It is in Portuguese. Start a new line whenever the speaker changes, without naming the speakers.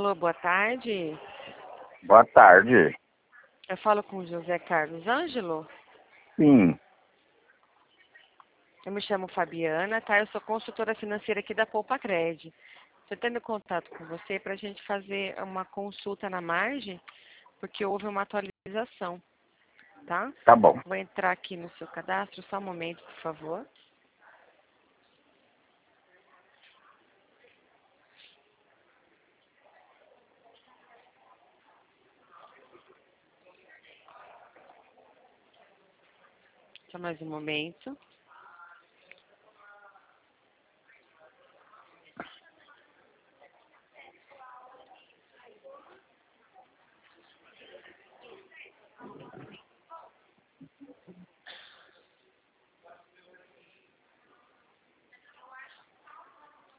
Alô, boa tarde.
Boa tarde.
Eu falo com o José Carlos Ângelo.
Sim,
Eu me chamo Fabiana, tá? Eu sou consultora financeira aqui da Poupa Cred. Estou tendo contato com você para a gente fazer uma consulta na margem, porque houve uma atualização, tá?
tá bom.
Vou entrar aqui no seu cadastro, só um momento, por favor. Só mais um momento.